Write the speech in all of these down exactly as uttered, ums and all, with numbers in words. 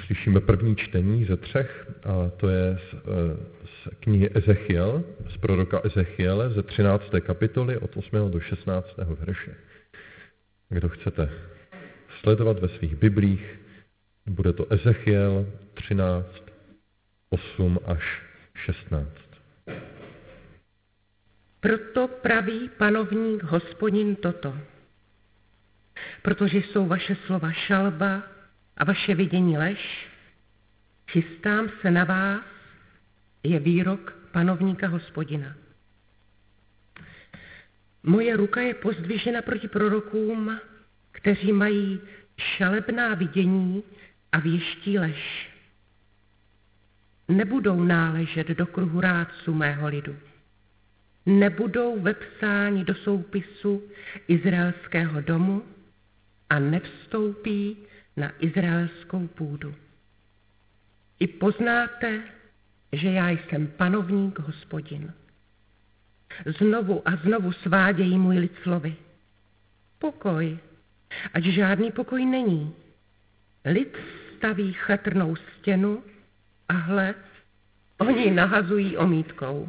Uslyšíme první čtení ze třech, a to je z, z knihy Ezechiel, z proroka Ezechiele ze třinácté kapitoly od osmého do šestnáctého verše. Kdo chcete sledovat ve svých biblích, bude to Ezechiel třináct, osm až šestnáct. Proto praví panovník Hospodin toto. Protože jsou vaše slova šalba a vaše vidění lež, chystám se na vás, je výrok panovníka Hospodina. Moje ruka je pozdvižena proti prorokům, kteří mají šalebná vidění a věští lež. Nebudou náležet do kruhu rádců mého lidu. Nebudou vepsáni do soupisu izraelského domu a nevstoupí na izraelskou půdu. I poznáte, že já jsem panovník Hospodin. Znovu a znovu svádějí můj lid slovy. Pokoj, ať žádný pokoj není. Lid staví chatrnou stěnu a hle, oni nahazují omítkou.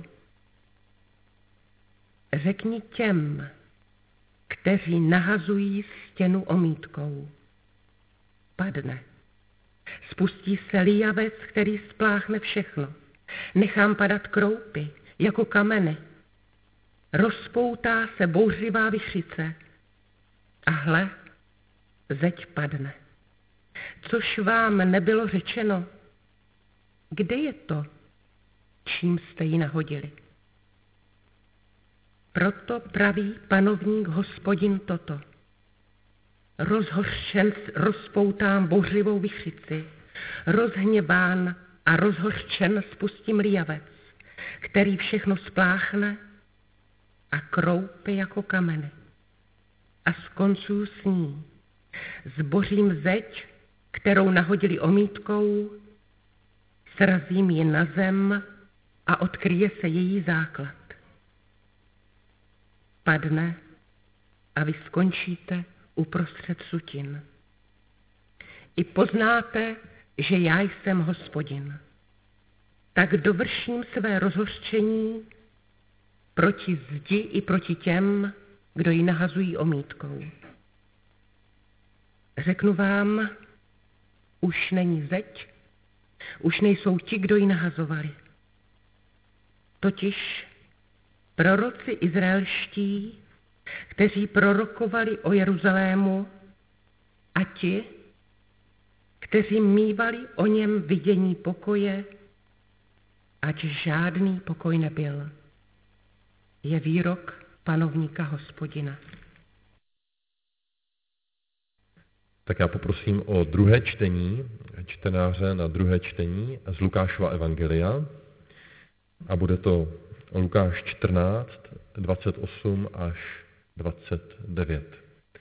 Řekni těm, kteří nahazují stěnu omítkou. Padne. Spustí se líjavec, který spláchne všechno. Nechám padat kroupy, jako kameny. Rozpoutá se bouřivá vichřice. A hle, zeď padne. Což vám nebylo řečeno, kde je to, čím jste ji nahodili? Proto praví panovník Hospodin toto. Rozhořčen rozpoutám bouřlivou vichřici, rozhněván a rozhořčen spustím líjavec, který všechno spláchne a kroupy jako kameny. A skoncuju s ní. Zbořím zeď, kterou nahodili omítkou, srazím ji na zem a odkryje se její základ. Padne a vy skončíte uprostřed sutin. I poznáte, že já jsem Hospodin. Tak dovrším své rozhořčení proti zdi i proti těm, kdo ji nahazují omítkou. Řeknu vám, už není zeď, už nejsou ti, kdo ji nahazovali. Totiž proroci izraelští, kteří prorokovali o Jeruzalému, a ti, kteří mívali o něm vidění pokoje, ať žádný pokoj nebyl. Je výrok panovníka Hospodina. Tak já poprosím o druhé čtení, čtenáře na druhé čtení z Lukášova evangelia. A bude to Lukáš čtrnáct, dvacet osm až dvacet devět.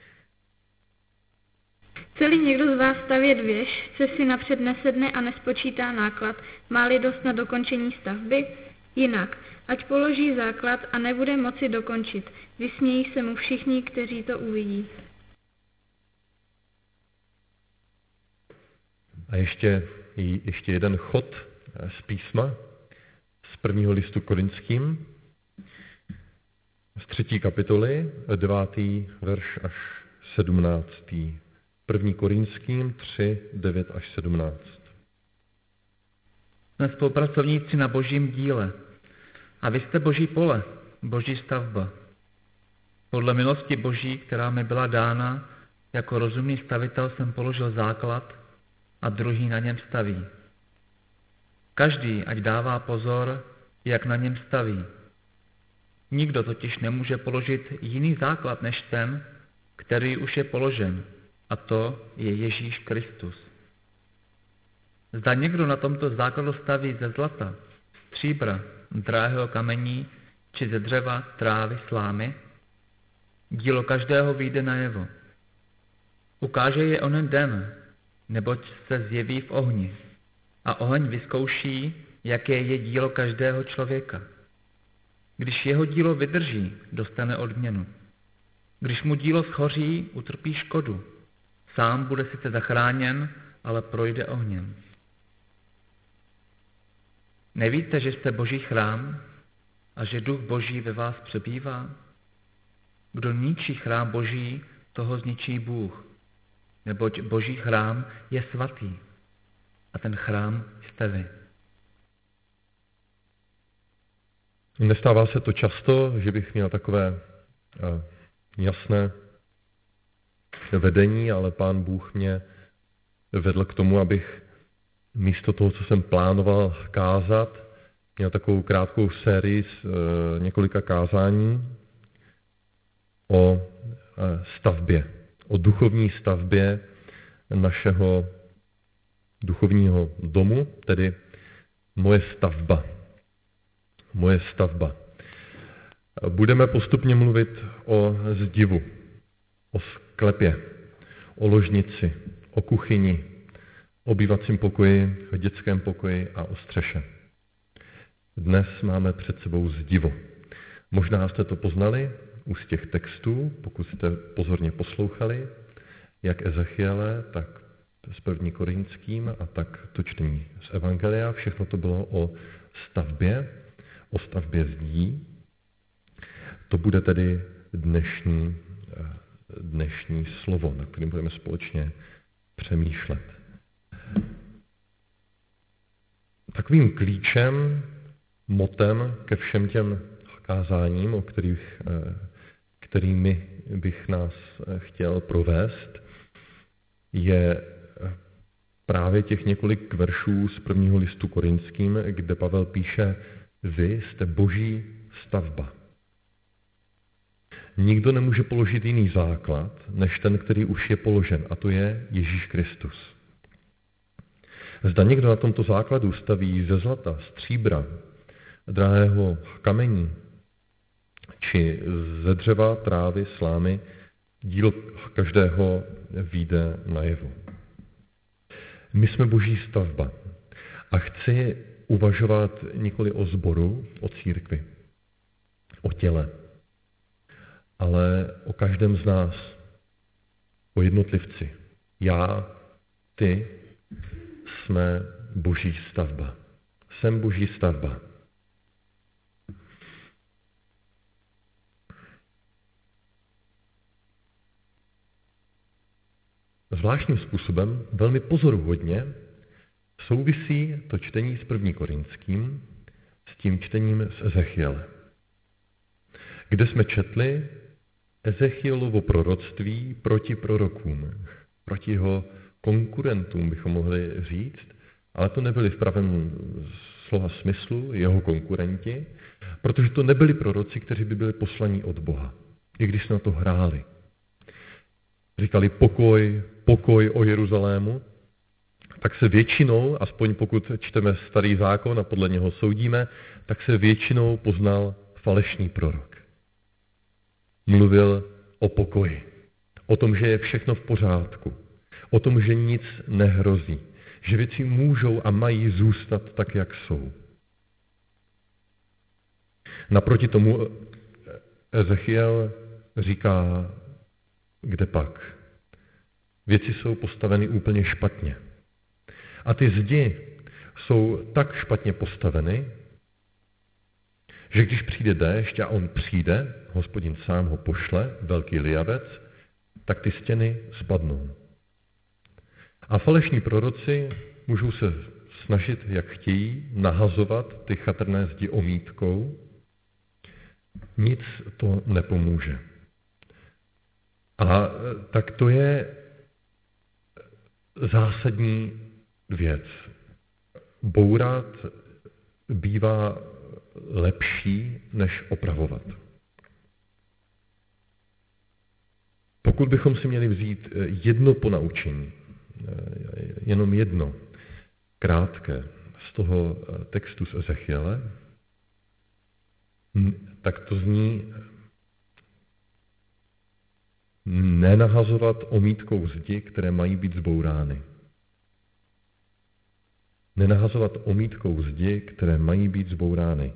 Chce-li někdo z vás stavět věž, se si napřed nesedne a nespočítá náklad, má-li dost na dokončení stavby? Jinak, ať položí základ a nebude moci dokončit. Vysmějí se mu všichni, kteří to uvidí. A ještě, ještě jeden chod z písma, z prvního listu Korinským, z třetí kapitoly, devátý verš až sedmnáctý. První Korinským tři, devět až sedmnáct. Jsme spolupracovníci na božím díle. A vy jste boží pole, boží stavba. Podle milosti boží, která mi byla dána, jako rozumný stavitel jsem položil základ a druhý na něm staví. Každý, ať dává pozor, jak na něm staví. Nikdo totiž nemůže položit jiný základ než ten, který už je položen, a to je Ježíš Kristus. Zda někdo na tomto základu staví ze zlata, stříbra, drahého kamení, či ze dřeva, trávy, slámy, dílo každého vyjde najevo. Ukáže je onen den, neboť se zjeví v ohni, a oheň vyzkouší, jaké je dílo každého člověka. Když jeho dílo vydrží, dostane odměnu. Když mu dílo schoří, utrpí škodu. Sám bude sice zachráněn, ale projde ohněm. Nevíte, že jste Boží chrám a že duch Boží ve vás přebývá? Kdo ničí chrám Boží, toho zničí Bůh, neboť Boží chrám je svatý a ten chrám jste vy. Nestává se to často, že bych měl takové jasné vedení, ale Pán Bůh mě vedl k tomu, abych místo toho, co jsem plánoval kázat, měl takovou krátkou sérii z několika kázání o stavbě, o duchovní stavbě našeho duchovního domu, tedy moje stavba. Moje stavba. Budeme postupně mluvit o zdivu, o sklepě, o ložnici, o kuchyni, o obývacím pokoji, o dětském pokoji a o střeše. Dnes máme před sebou zdivo. Možná jste to poznali už z těch textů, pokud jste pozorně poslouchali, jak Ezechiele, tak s první Korinským a tak to čtení z Evangelia. Všechno to bylo o stavbě, o stavbě zdí. To bude tedy dnešní, dnešní slovo, na kterém budeme společně přemýšlet. Takovým klíčem, motem ke všem těm kázáním, o kterých, kterými bych nás chtěl provést, je právě těch několik veršů z prvního listu Korinským, kde Pavel píše: vy jste Boží stavba. Nikdo nemůže položit jiný základ, než ten, který už je položen, a to je Ježíš Kristus. Zda někdo na tomto základu staví ze zlata, stříbra, drahého kamení, či ze dřeva, trávy, slámy, dílo každého vyjde najevo. My jsme Boží stavba a chci uvažovat nikoli o sboru, o církvi, o těle, ale o každém z nás, o jednotlivci. Já, ty jsme Boží stavba. Jsem Boží stavba. Zvláštním způsobem, velmi pozoruhodně, souvisí to čtení s první Korinským s tím čtením z Ezechiele, kde jsme četli Ezechielovo proroctví proti prorokům, proti jeho konkurentům, bychom mohli říct, ale to nebyli v pravém slova smyslu jeho konkurenti, protože to nebyli proroci, kteří by byli poslaní od Boha, i když jsme na to hráli. Říkali pokoj, pokoj o Jeruzalému, tak se většinou, aspoň pokud čteme Starý zákon a podle něho soudíme, tak se většinou poznal falešný prorok. Mluvil o pokoji, o tom, že je všechno v pořádku, o tom, že nic nehrozí, že věci můžou a mají zůstat tak, jak jsou. Naproti tomu Ezechiel říká, kde pak? Věci jsou postaveny úplně špatně. A ty zdi jsou tak špatně postaveny, že když přijde déšť a on přijde, Hospodin sám ho pošle, velký lijavec, tak ty stěny spadnou. A falešní proroci můžou se snažit, jak chtějí, nahazovat ty chatrné zdi omítkou. Nic to nepomůže. A tak to je zásadní věc. Bourat bývá lepší, než opravovat. Pokud bychom si měli vzít jedno ponaučení, jenom jedno, krátké, z toho textu z Ezechiele, tak to zní nenahazovat omítkou zdi, které mají být zbourány. Nenahazovat omítkou zdi, které mají být zbourány.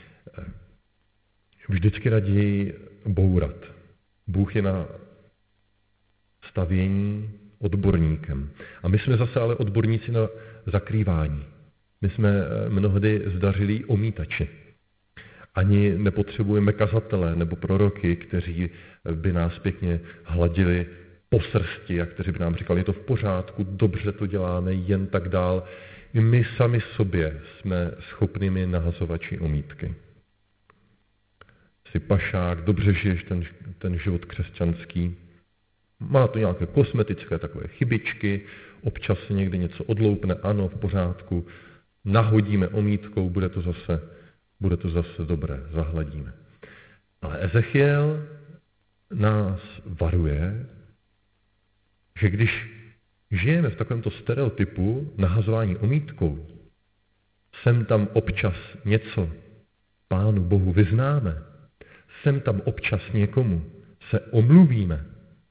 Vždycky raději bourat. Bůh je na stavění odborníkem. A my jsme zase ale odborníci na zakrývání. My jsme mnohdy zdařilí omítači. Ani nepotřebujeme kazatele nebo proroky, kteří by nás pěkně hladili po srsti a kteří by nám říkali, je to v pořádku, dobře to děláme, jen tak dál. I my sami sobě jsme schopnými nahazovači omítky. Jsi pašák, dobře žiješ ten, ten život křesťanský. Má to nějaké kosmetické takové chybičky, občas se někde něco odloupne, ano, v pořádku, nahodíme omítkou, bude to zase, bude to zase dobré, zahladíme. Ale Ezechiel nás varuje, že když žijeme v takovémto stereotypu nahazování omítkou, sem tam občas něco Pánu Bohu vyznáme, sem tam občas někomu se omluvíme,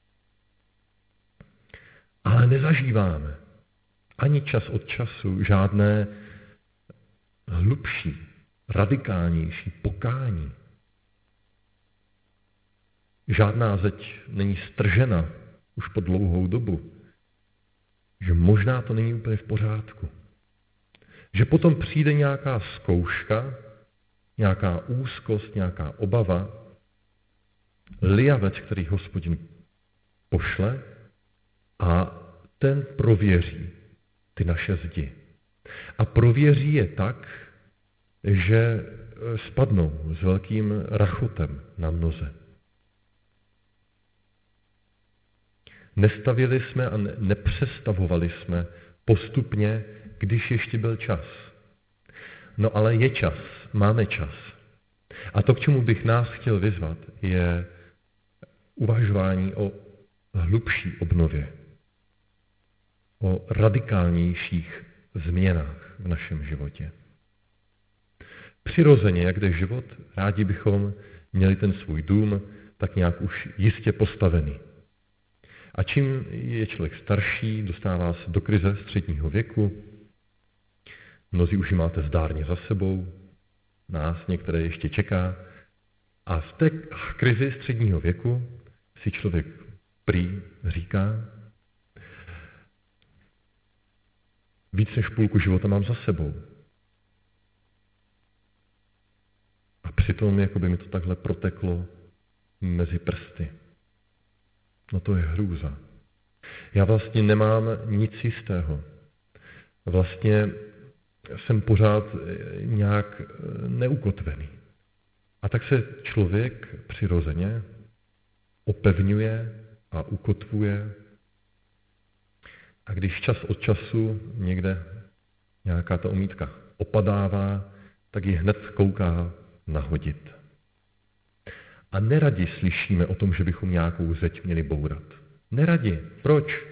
ale nezažíváme ani čas od času žádné hlubší, radikálnější pokání. Žádná zeď není stržena už po dlouhou dobu, že možná to není úplně v pořádku. Že potom přijde nějaká zkouška, nějaká úzkost, nějaká obava, lijavec, který Hospodin pošle a ten prověří ty naše zdi. A prověří je tak, že spadnou s velkým rachotem na mnoze. Nestavili jsme a nepřestavovali jsme postupně, když ještě byl čas. No ale je čas, máme čas. A to, k čemu bych nás chtěl vyzvat, je uvažování o hlubší obnově, o radikálnějších změnách v našem životě. Přirozeně, jak jde život, rádi bychom měli ten svůj dům tak nějak už jistě postavený. A čím je člověk starší, dostává se do krize středního věku, mnozí už ji máte zdárně za sebou, nás některé ještě čeká, a v té krizi středního věku si člověk prý říká, víc než půlku života mám za sebou. A přitom jako by mi to takhle proteklo mezi prsty. No to je hrůza. Já vlastně nemám nic jistého. Vlastně jsem pořád nějak neukotvený. A tak se člověk přirozeně opevňuje a ukotvuje. A když čas od času někde nějaká ta omítka opadává, tak ji hned kouká nahodit. A neradi slyšíme o tom, že bychom nějakou zeď měli bourat. Neradi. Proč?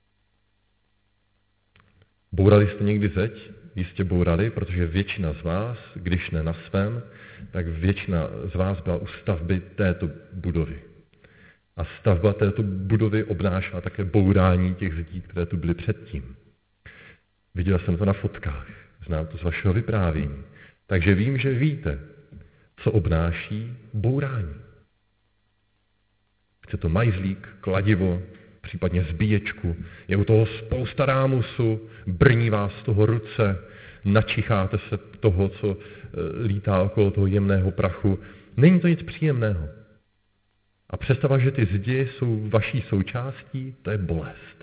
Bourali jste někdy zeď? Jistě bourali, protože většina z vás, když ne na svém, tak většina z vás byla u stavby této budovy. A stavba této budovy obnášela také bourání těch zedí, které tu byly předtím. Viděl jsem to na fotkách, znám to z vašeho vyprávění. Takže vím, že víte, co obnáší bourání. Chce to majzlík, kladivo, případně zbíječku, je u toho spousta rámusu, brní vás z toho ruce, načicháte se toho, co lítá okolo toho jemného prachu. Není to nic příjemného. A představa, že ty zdi jsou vaší součástí, to je bolest.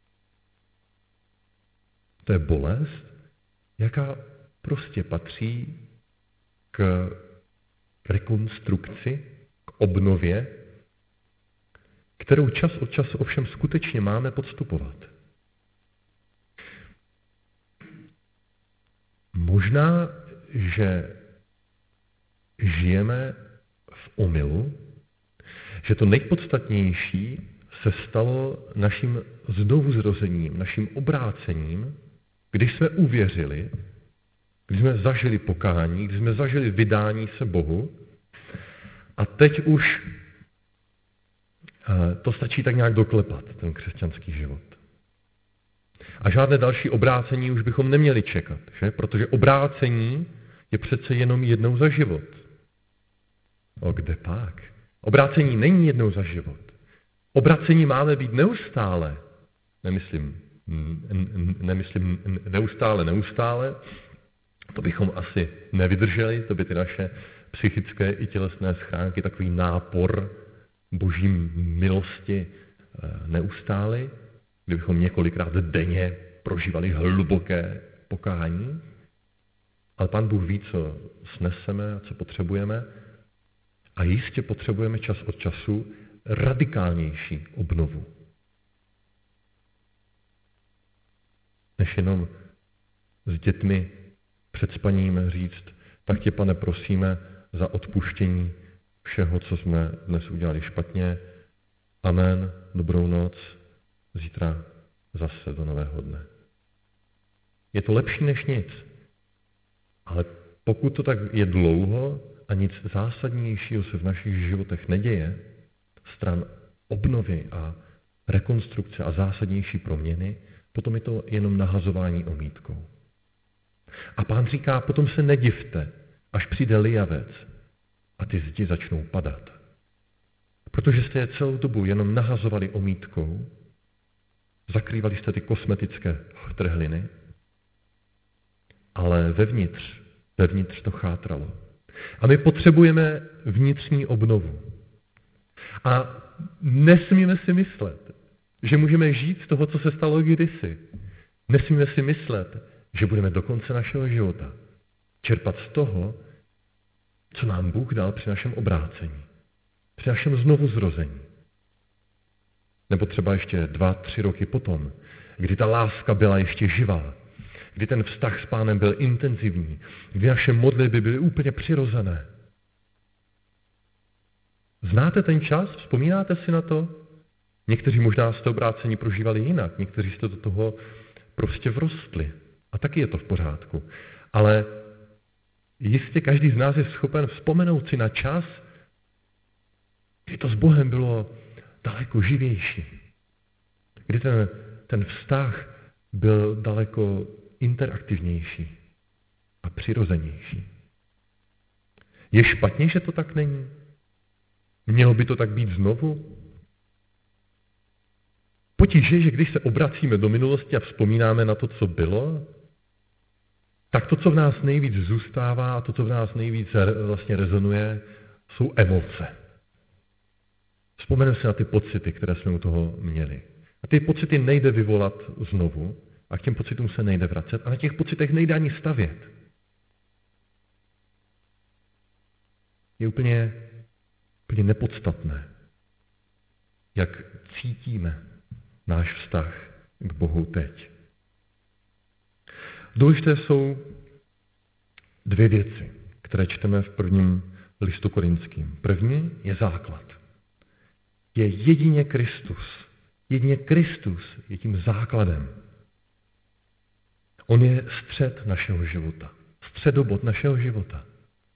To je bolest, jaká prostě patří k rekonstrukci, k obnově, kterou čas od času ovšem skutečně máme podstupovat. Možná, že žijeme v omylu, že to nejpodstatnější se stalo naším znovuzrozením, naším obrácením, když jsme uvěřili, když jsme zažili pokání, když jsme zažili vydání se Bohu a teď už to stačí tak nějak doklepat, ten křesťanský život. A žádné další obrácení už bychom neměli čekat, že? Protože obrácení je přece jenom jednou za život. O kde pak? Obrácení není jednou za život. Obrácení máme být neustále. nemyslím, nemyslím neustále, neustále, to bychom asi nevydrželi, to by ty naše psychické i tělesné schránky takový nápor boží milosti neustály, kdybychom několikrát denně prožívali hluboké pokání. Ale Pán Bůh ví, co sneseme a co potřebujeme. A jistě potřebujeme čas od času radikálnější obnovu. Než jenom s dětmi před spaním říct, tak tě, Pane, prosíme za odpuštění všeho, co jsme dnes udělali špatně. Amen, dobrou noc, zítra zase do nového dne. Je to lepší než nic, ale pokud to tak je dlouho a nic zásadnějšího se v našich životech neděje, stran obnovy a rekonstrukce a zásadnější proměny, potom je to jenom nahazování omítkou. A Pán říká, potom se nedivte, až přijde lijavec a ty zdi začnou padat. Protože jste je celou dobu jenom nahazovali omítkou, zakrývali jste ty kosmetické trhliny, ale vevnitř, vevnitř to chátralo. A my potřebujeme vnitřní obnovu. A nesmíme si myslet, že můžeme žít z toho, co se stalo kdysi. Nesmíme si myslet, že budeme do konce našeho života čerpat z toho, co nám Bůh dal při našem obrácení, při našem znovuzrození. Nebo třeba ještě dva, tři roky potom, kdy ta láska byla ještě živá, kdy ten vztah s Pánem byl intenzivní, kdy naše modlitby byly úplně přirozené. Znáte ten čas? Vzpomínáte si na to? Někteří možná jste obrácení prožívali jinak, někteří jste do toho prostě vrostli. A taky je to v pořádku. Ale jistě každý z nás je schopen vzpomenout si na čas, kdy to s Bohem bylo daleko živější. Kdy ten, ten vztah byl daleko interaktivnější a přirozenější. Je špatně, že to tak není? Mělo by to tak být znovu? Potíž je, že když se obracíme do minulosti a vzpomínáme na to, co bylo, tak to, co v nás nejvíc zůstává a to, co v nás nejvíc vlastně rezonuje, jsou emoce. Vzpomeneme si na ty pocity, které jsme u toho měli. A ty pocity nejde vyvolat znovu a k těm pocitům se nejde vracet a na těch pocitech nejde ani stavět. Je úplně, úplně nepodstatné, jak cítíme náš vztah k Bohu teď. Důležité jsou dvě věci, které čteme v prvním listu Korinským. První je základ. Je jedině Kristus. Jedině Kristus je tím základem. On je střed našeho života. Středobod našeho života.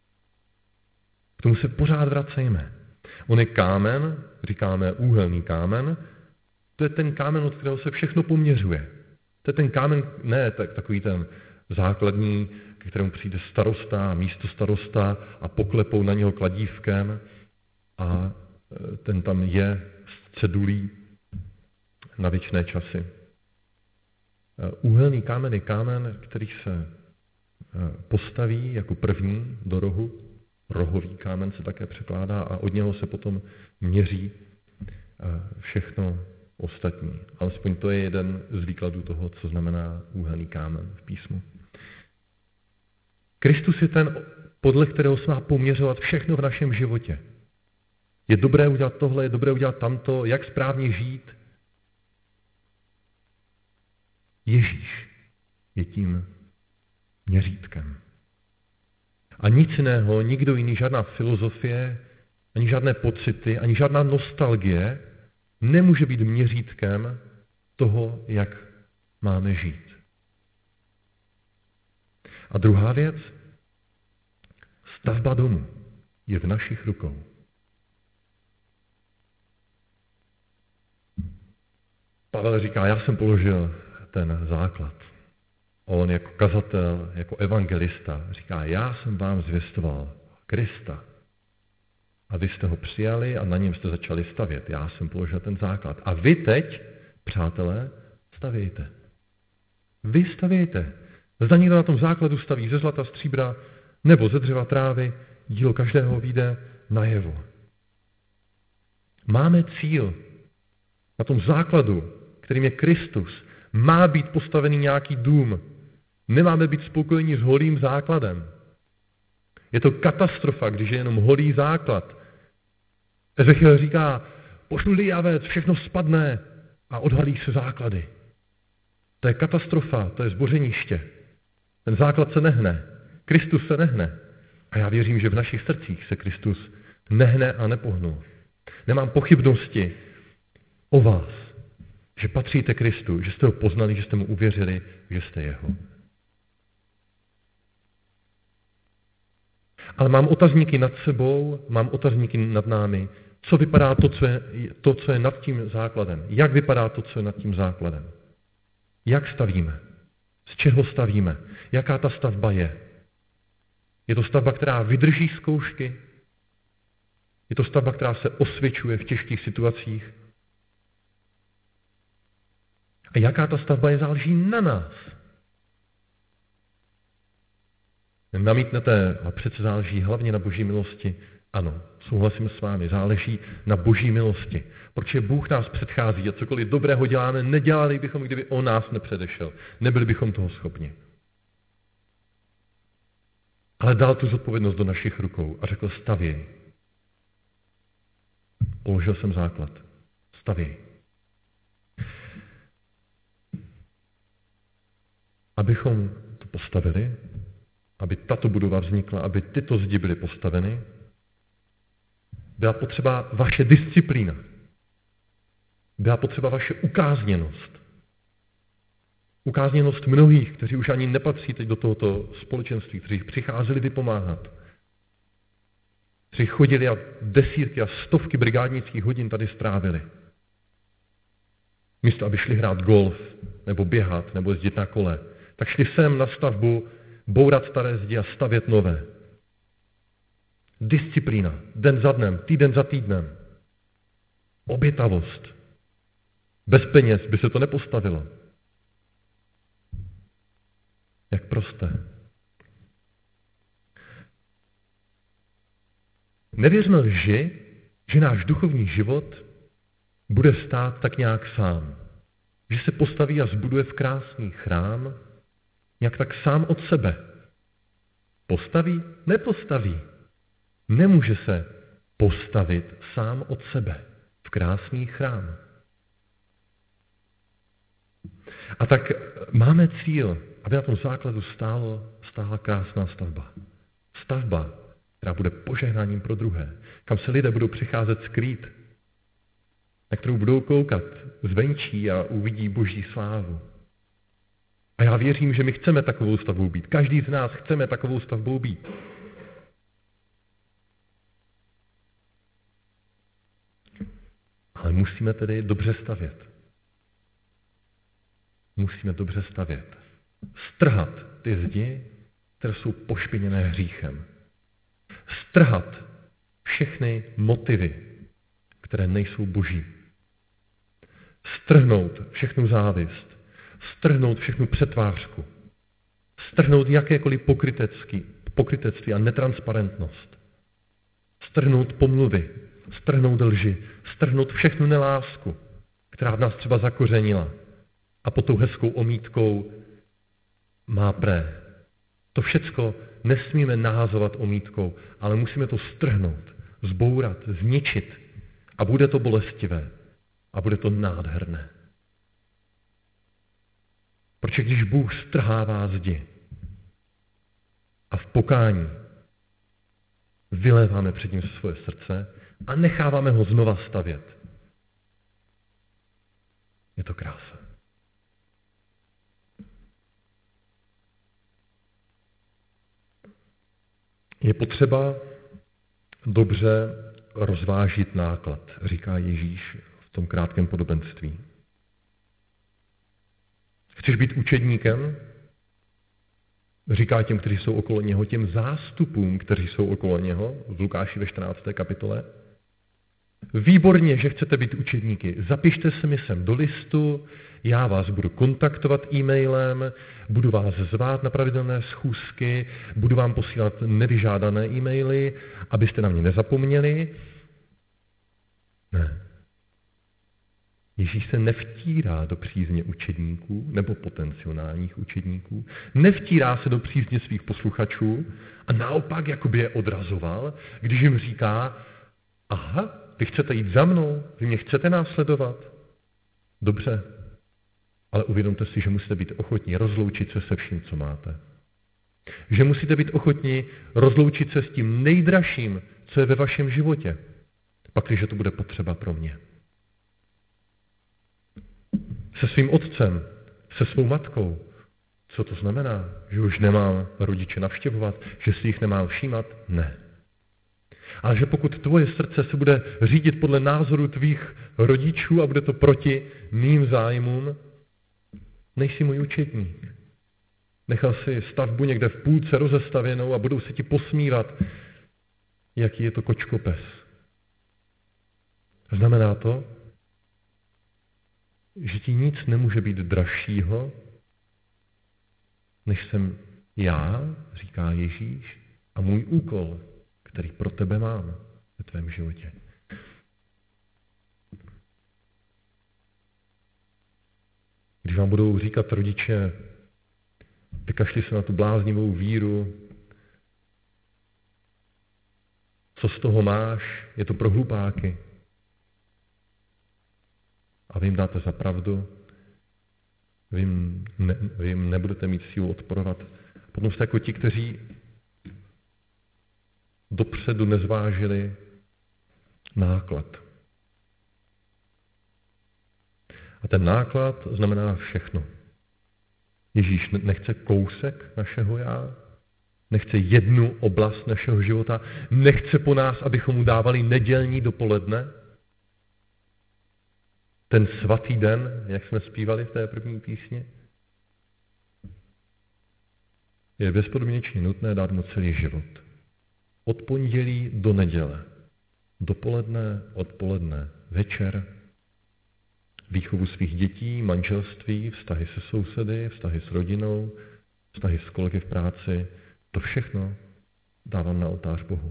K tomu se pořád vracejme. On je kámen, říkáme úhelný kámen, to je ten kámen, od kterého se všechno poměřuje. To je ten kámen, ne tak, takový ten základní, ke kterému přijde starosta a místo starosta a poklepou na něho kladívkem a ten tam je z cedulí na věčné časy. Úhelný kámen je kámen, který se postaví jako první do rohu. Rohový kámen se také překládá a od něho se potom měří všechno ostatní. Alespoň to je jeden z výkladů toho, co znamená úhelný kámen v písmu. Kristus je ten, podle kterého se má poměřovat všechno v našem životě. Je dobré udělat tohle, je dobré udělat tamto, jak správně žít. Ježíš je tím měřítkem. A nic jiného, nikdo jiný, žádná filozofie, ani žádné pocity, ani žádná nostalgie nemůže být měřítkem toho, jak máme žít. A druhá věc, stavba domu je v našich rukou. Pavel říká, já jsem položil ten základ. On jako kazatel, jako evangelista říká, já jsem vám zvěstoval Krista. A vy jste ho přijali a na něm jste začali stavět. Já jsem položil ten základ. A vy teď, přátelé, stavějte. Vy stavějte. Zda někdo na tom základu staví ze zlata, stříbra nebo ze dřeva trávy, dílo každého vyjde najevo. Máme cíl. Na tom základu, kterým je Kristus, má být postavený nějaký dům. Nemáme být spokojeni s holým základem. Je to katastrofa, když je jenom holý základ. Ezechiel říká, pošlu lijavec, všechno spadne a odhalí se základy. To je katastrofa, to je zbořeniště. Ten základ se nehne, Kristus se nehne. A já věřím, že v našich srdcích se Kristus nehne a nepohnul. Nemám pochybnosti o vás, že patříte Kristu, že jste ho poznali, že jste mu uvěřili, že jste jeho. Ale mám otazníky nad sebou, mám otazníky nad námi. Co vypadá to, co je, to, co je nad tím základem? Jak vypadá to, co je nad tím základem? Jak stavíme? Z čeho stavíme? Jaká ta stavba je? Je to stavba, která vydrží zkoušky? Je to stavba, která se osvědčuje v těžkých situacích? A jaká ta stavba je, záleží na nás. Namítnete, a přece záleží hlavně na boží milosti. Ano, souhlasím s vámi, záleží na boží milosti. Protože Bůh nás předchází a cokoliv dobrého děláme, nedělali bychom, kdyby on nás nepředešel. Nebyli bychom toho schopni. Ale dal tu zodpovědnost do našich rukou a řekl, stavěj. Položil jsem základ. Stavěj. Abychom to postavili, aby tato budova vznikla, aby tyto zdi byly postaveny, byla potřeba vaše disciplína. Byla potřeba vaše ukázněnost. Ukázněnost mnohých, kteří už ani nepatří teď do tohoto společenství, kteří přicházeli vypomáhat. Kteří chodili a desítky a stovky brigádnických hodin tady strávili. Místo, aby šli hrát golf, nebo běhat, nebo jezdit na kole, tak šli sem na stavbu, bourat staré zdi a stavět nové. Disciplína, den za dnem, týden za týdnem. Obětavost. Bez peněz by se to nepostavilo. Jak prosté. Nevěřme lži, že náš duchovní život bude stát tak nějak sám. Že se postaví a zbuduje v krásný chrám, jak tak sám od sebe. Postaví? Nepostaví. Nemůže se postavit sám od sebe v krásný chrám. A tak máme cíl, aby na tom základu stálo, stála krásná stavba. Stavba, která bude požehnáním pro druhé, kam se lidé budou přicházet skrýt, na kterou budou koukat zvenčí a uvidí boží slávu. A já věřím, že my chceme takovou stavbou být. Každý z nás chceme takovou stavbou být. Ale musíme tedy dobře stavět. Musíme dobře stavět. Strhat ty zdi, které jsou pošpiněné hříchem. Strhat všechny motivy, které nejsou boží. Strhnout všechnu závist. Strhnout všechnu přetvářku. Strhnout jakékoliv pokrytectví a netransparentnost. Strhnout pomluvy. Strhnout lži. Strhnout všechnu nelásku, která v nás třeba zakořenila. A pod tou hezkou omítkou má pré. To všecko nesmíme nahazovat omítkou, ale musíme to strhnout, zbourat, zničit. A bude to bolestivé. A bude to nádherné. Protože když Bůh strhává zdi a v pokání vyléváme před ním svoje srdce a necháváme ho znova stavět, je to krása. Je potřeba dobře rozvážit náklad, říká Ježíš v tom krátkém podobenství. Chceš být učedníkem? Říká těm, kteří jsou okolo něho, těm zástupům, kteří jsou okolo něho, v Lukáši ve čtrnácté kapitole. Výborně, že chcete být učedníky. Zapište se mi sem do listu, já vás budu kontaktovat e-mailem, budu vás zvát na pravidelné schůzky, budu vám posílat nevyžádané e-maily, abyste na mě nezapomněli. Ne. Ježíš se nevtírá do přízně učedníků nebo potenciálních učedníků, nevtírá se do přízně svých posluchačů a naopak jakoby je odrazoval, když jim říká, aha, vy chcete jít za mnou, vy mě chcete následovat. Dobře, ale uvědomte si, že musíte být ochotní rozloučit se se vším, co máte. Že musíte být ochotní rozloučit se s tím nejdražším, co je ve vašem životě, pakliže to bude potřeba pro mě. Se svým otcem, se svou matkou. Co to znamená? Že už nemám rodiče navštěvovat, že si jich nemám všímat? Ne. Ale že pokud tvoje srdce se bude řídit podle názoru tvých rodičů a bude to proti mým zájmům, nejsi můj učedník. Nechal si stavbu někde v půlce rozestavěnou a budou se ti posmívat, jaký je to kočkopes. Znamená to, že ti nic nemůže být dražšího, než jsem já, říká Ježíš, a můj úkol, který pro tebe mám ve tvém životě. Když vám budou říkat rodiče, vykašli se na tu bláznivou víru, co z toho máš, je to pro hlupáky. A vy jim dáte za pravdu, vy jim, ne, vy jim nebudete mít sílu odporovat. Potom jste jako ti, kteří dopředu nezvážili náklad. A ten náklad znamená všechno. Ježíš nechce kousek našeho já, nechce jednu oblast našeho života, nechce po nás, abychom mu dávali nedělní dopoledne, ten svatý den, jak jsme zpívali v té první písni. Je bezpodmínečně nutné dát mu celý život. Od pondělí do neděle, dopoledne, odpoledne, večer, výchovu svých dětí, manželství, vztahy se sousedy, vztahy s rodinou, vztahy s kolegy v práci, to všechno dávám na oltář Bohu.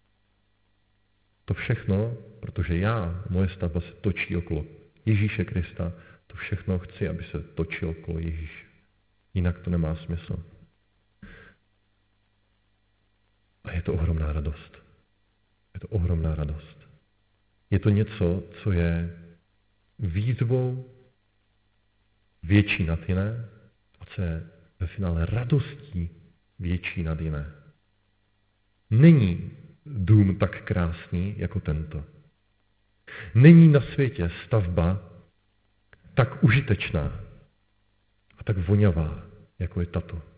To všechno, protože já, moje stavba se točí okolo Ježíše Krista, to všechno chci, aby se točilo okolo Ježíše. Jinak to nemá smysl. A je to ohromná radost. Je to ohromná radost. Je to něco, co je výzvou větší nad jiné a co je ve finále radostí větší nad jiné. Není dům tak krásný jako tento. Není na světě stavba tak užitečná a tak vonavá, jako je tato.